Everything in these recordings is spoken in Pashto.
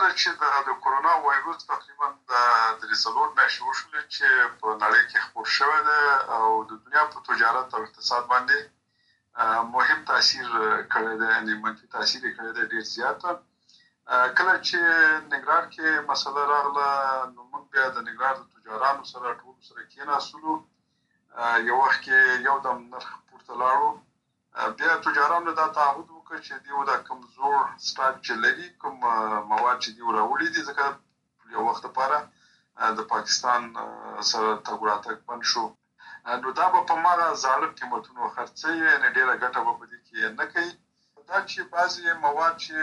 ده چې د کورونا وایروس تقریبا د 3 میاشتې وشولې چې په نړۍ کې خپور شوی دی او د دنیا په تجارت او اقتصاد باندې مهم تاثیر کړی دی، یعنې منفي تاثیر یې کړی دی ډېر زیات. کله چې ننګرهار کې مسله راغله نو موږ بیا د ننګرهار د تجارانو سره ټولو سره کېناستلو، یو وخت کې یو دم نرخ پورته لاړو. بیا تجارانو دا تعهد وکړ چې دوی دا کوم زوړ سټاک چې لري، کوم مواد چې دوی راوړي دي، ځکه یو وخت لپاره د پاکستان سره تګ راتګ بند شو، نو دا به په هماغه زاړه قیمتونو خرڅوي، یعنې ډېره ګټه به په دې کې نه کوي. دا چې بعضې مواد چې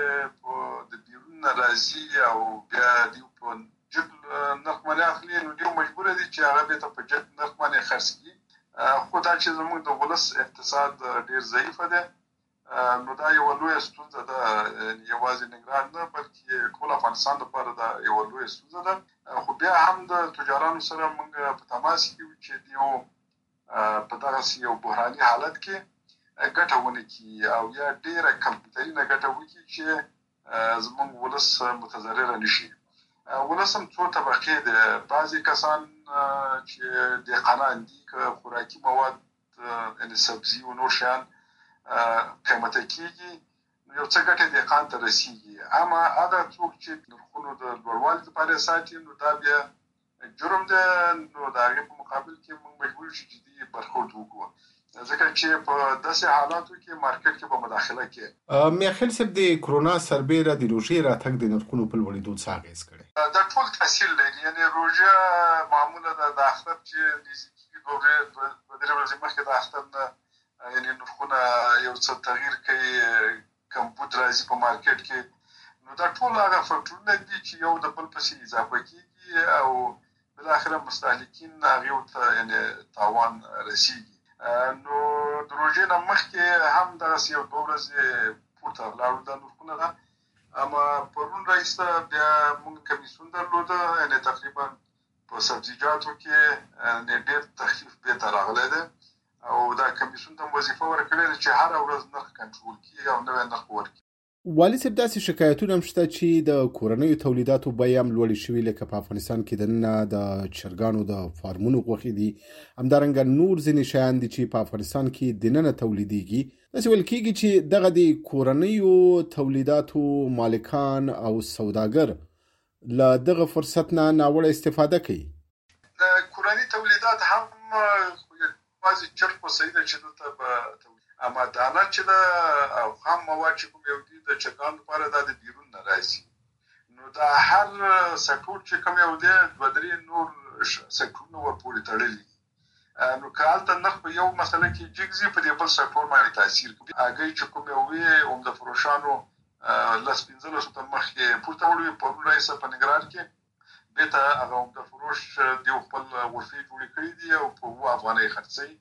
د بیرون نه راځي او بیا دوی په جګ نرخ باندې اخلي، نو دوی مجبوره دي چې هغه بېرته په جګ نرخ باندې خرڅ کړي. خو دا چې زموږ د ولس اقتصاد ډېر ضعیفه دی، نو دا یوه لویه ستونزه ده، یوازې ننګرهار نه بلکې ټول افغانستان لپاره دا یوه لویه ستونزه ده. خو بیا هم د تجارانو سره موږ په تماس کې یو چې دوی په دغسې یو بحراني حالت کې ګټه ونه کړي او یا ډېره کمترینه ګټه وکړي چې زموږ ولس متضرره نه شي. ولس هم څو طبقې دي، بعضې کسان چې دهقانان دي که خوراکي مواد یعنې سبزي و نور شیان قیمته کېږي، نو یو څه ګټه دهقان ته رسېږي. اما هغه څوک چې نرخونو د لوړوالي لپاره ساتي، نو دا بیا جرم دی، نو د هغې په مقابل کې موږ مجبور شو چې دې برخورد وکړو، ځکه چې په داسې حالاتو کې مارکیټ کې به مداخله کوي. میاخیل صاحب، د کرونا سربیره د روژې راتګ د نرخونو په لوړېدو څه اغېز کړی؟ دا ټول تاثیر لري، یعنې روژه معموله ده د اختر چې نزدیکي دوه درې ورځې مخکې د اختر نه یعنې نرخونه یو څه تغییر کوي، کمبود راځي په مارکیټ کې، نو دا ټول هغه فکټورونه دي چې یو د بل پسې اضافه کېږي او بالاخره مستهلکین هغې ورته یعنې تاوان رسېږي. نو د روژې نه مخکې هم دغسې یو 2 ورځې پورته لاړو دا نرخونه ده، اما پرون راایسته بیا موږ کمیسیون درلوده، یعنې تقریبا په سبزیجاتو کې ډېر تخفیف بېرته راغلی دی او دا کمیسیون ته وظیفه ورکړې ده چې هره ورځ نرخ کنټرول کړي او نوی نرخ ورکړي. والي صاحب، داسې شکایتونه هم شته چې د کورنیو تولیداتو بیې هم لوړې شوي، لکه په افغانستان کې دننه د چرګانو د فارمونو غوښې دي، همدارنګه نور ځینې شیان دي چې په افغانستان کې دننه تولیدېږي. داسې ویل کېږي چې دغه د کورنیو تولیداتو مالکان او سوداګر له دغه فرصت نه ناوړه استفاده کوي. د کورني تولیدات هم بعضې چرګ خو صحیح ده چې دلته به اما دانه چې ده او خام مواد چې کوم یو دي د چرګانو لپاره دا د بیرون نه راځي، نو دا هر سکتور چې کوم یو دی 2-3 نور سکتورونه ورپورې تړلي دي، نو که هلته نرخ په یو مسله کې جګ ځي په دې بل سکتور باندې تاثیر کوي. هګۍ چې کوم یو وي عمده فروشانو 15 ته مخکې پورته وړي، پرون راایسته په ننګرهار کې بېرته هغه عمده فروش دوی خپل غرفې جوړې کړي دي او په 7 افغانۍ خرڅوي.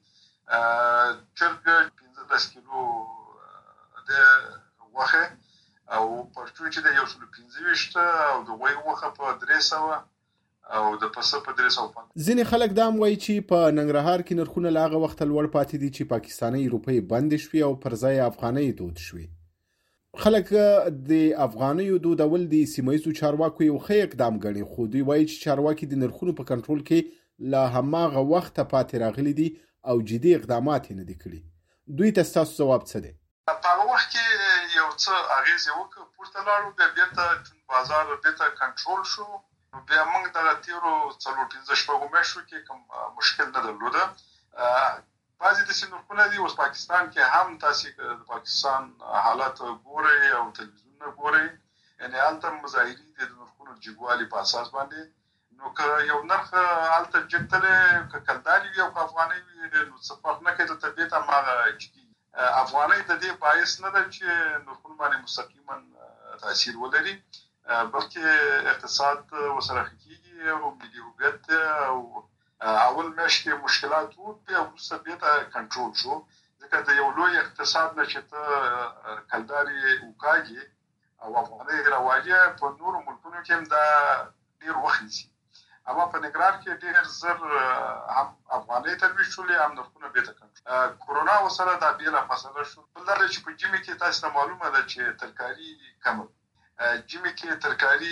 چرګ 15 کیلو د غوښې او پرچون چې د 125 او د غوی غوښه په 300 او د پسه په 350. ځینې خلک دا هم وایي چې په ننګرهار کې نرخونه له هغه وخته لوړ پاتې دي چې پاکستاني روپۍ بندې شوې او پر ځای افغانۍ دود شوې. خلک د افغانیو دودول د سیمه‌ییزو چارواکو یو ښه اقدام ګڼي، خو دوی وایي چې چارواکي د نرخونو په کنټرول کې له هماغه وخته پاتې راغلي دي او جدي اقدامات یې نه دي کړي. دوی ته ستاسو ځواب څه دی؟ په هغه وخت کې یو څه اغېز یې وکړ، پورته لاړو، بیا بېرته بازار بېرته کنټرول شو، نو بیا موږ دغه تېرو 4-5 میاشتو کې کوم مشکل نه درلوده. بعضې داسې نرخونه دي اوس پاکستان کې هم تاسې د پاکستان حالات ګورئ او تلویزیونونه ګورئ، یعنې هلته مظاهرې دي د نرخونو د جګوالي په اساس باندې، نو که یو نرخ هلته جګتلی که کلداري وي او که افغانۍ وي نو څه فرق نه کوي، دلته بېرته هماغه جګي. افغانۍ د دې باعث نه ده چې نرخونو باندې مستقیما تاثیر ولري، بلکې اقتصاد ورسره ښه کېږي او ملي هویت او اول میاشت کې مشکلات وو، بیا وروسته بېرته کنټرول شو، ځکه د یو لوی اقتصاد نه چې ته کلداري وکاږي او افغانۍ راواجې، په نورو ملکونو کې هم دا ډېر وخت نیسي. اما په ننګرهار کې ډېر زر هم افغانۍ ترویج شولې، هم نرخونه بېرته کنټرول. کورونا ورسره دا بېله مسله شو. بل دا چې په ژمي کې تاسو ته معلومه ده چې ترکاري کمه جیمي کې ترکاري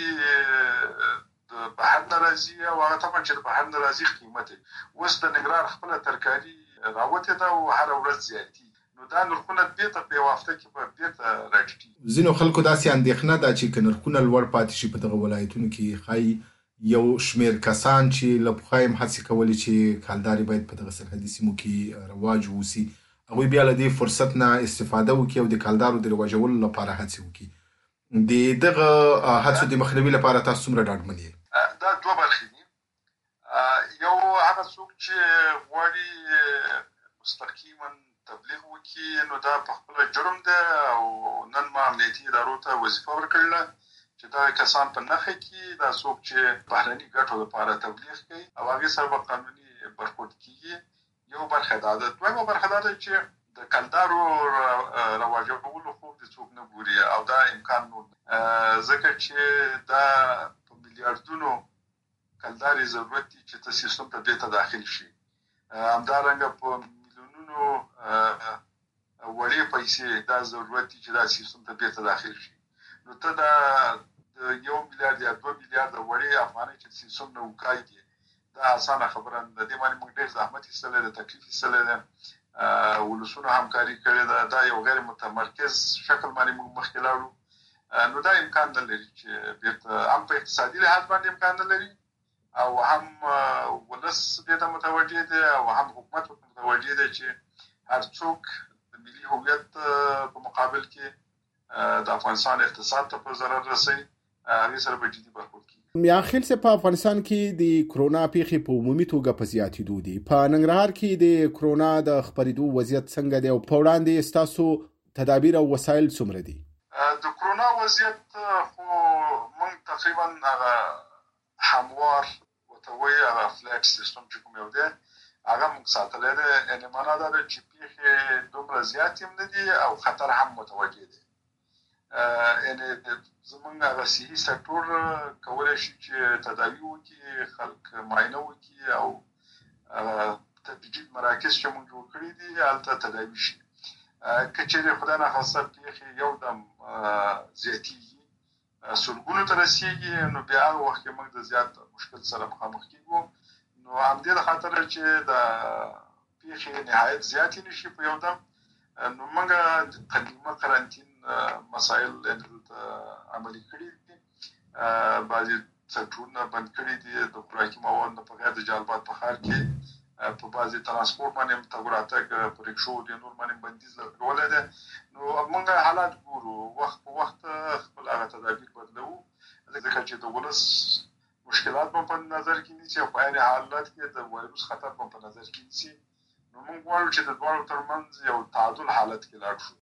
د بهر نه راځي او هغه طبعا چې د بهر نه راځي قیمت اوس د ننګرهار خپل ترکاري راوته ده او هر ورځ زیاتی نو دا نرخونه بیرته په وخت کې په بیرته راټیټي ځینو خلکو داسې اندېښنه ده چې نرخونه لوړ پاتې شي په دغه ولایتونو کې خای یو شمیر کسان چې له پخایم هڅې کولې چې کالداري باید په دغه سرحدي سیمو کې رواج ووسي هغوی بیا له دې فرصت نه استفاده وکړي او د کالدارو د رواجولو لپاره هڅې وکړي د دغه هڅو د مخنیوي لپاره تاسو څومره ډاډمن یې؟ دا دوه برخې دي یو هغه څوک چې غواړي مستقیما تبلیغ وکړي نو دا په خپل جرم ده او نن ما امنیتي ادارو ته وظیفه ورکړله چې دا کسان په نخښه کې دا څوک چې بهرني ګټو لپاره تبلیغ کوي او هغه سره به قانوني برخورد کیږي یو برخه ده دویمه برخه ده چې د کلدارو رواجولو خوب د څوک نه ګوري او دا امکان نه ځکه چې دا په میلیارډونو کلداري ضرورت دي چې د سیستم ته بیرته داخل شي همدارنګه په میلیونونو وړې پیسې دا ضرورت دي چې دا سیستم ته بیرته داخل شي نو ته دا 1 میلیارډ یا 2 میلیارډ وړې افغانۍ چې سیستم نه وکایي دا اسانه خبره نه ده باندې موږ ډېر زحمت ایستلی د تکلیف ایستلی ده ولسونو همکاري کړې ده دا یو غیر متمرکز شکل باندې موږ مخکې لاړو نو دا امکان نه لري چې بیرته هم په اقتصادي لحاظ باندې امکان نه لري او هم ولس دې ته متوجه دی او هم حکومت متوجه دی چې هر څوک د ملي هویت په مقابل کې د افغانستان اقتصاد ته په ضرر رسوي هغې سره به جدي برخورد کیږي میاخیل سه په افغانستان کې د کرونا پیښې په عمومي توګه په زیاتېدو دي په ننګرهار کې د کرونا د خپرېدو وضعیت څنګه دی او په وړاندې ستاسو تدابیر او وسایل څومره دي د کرونا وضعیت خو موږ تقریبا هغه هموار ورته وایي هغه فلیټ سیستم چې کوم یو دی هغه موږ ساتلی دی یعنې معنا دا ده چې پیښې دومره زیات هم نه دي او خطر هم متوجه دی یعنې زمونږ هغه صحي سکتور کولی شي چې تداوي وکړي خلک معاینه وکړي او تجدید مراکز چې موږ جوړ کړي دي هلته تداوي شي که چیرې خدای ناخواسته پیښې یو دم زیاتېږي سلګونو ته رسېږي نو بیا هغه وخت کې موږ د زیات مشکل سره مخامخ کېږو نو همدې د خاطره چې د پیښې نهایت زیاتې نه شي په یو دم نو موږ قدیمه قرنطین مسایل عملي کړي دي بعضې سکتورونه بند کړي دي د خوراکي موادو په غیر د جلبات په ښار کې په بعضې ترانسپورټ باندې تګ راتګ په رکشو د نور باندې بندیز لګولی دی نو موږ حالات ګورو وخت په وخت خپل هغه تدابیر بدلوو ځکه چې د ولس مشکلات به په نظر کې نیسي او په عین حالت کې د وایروس خطر به په نظر کې نیسي نو موږ غواړو چې د دواړو ترمنځ یو تعادل حالت کې لاړ شو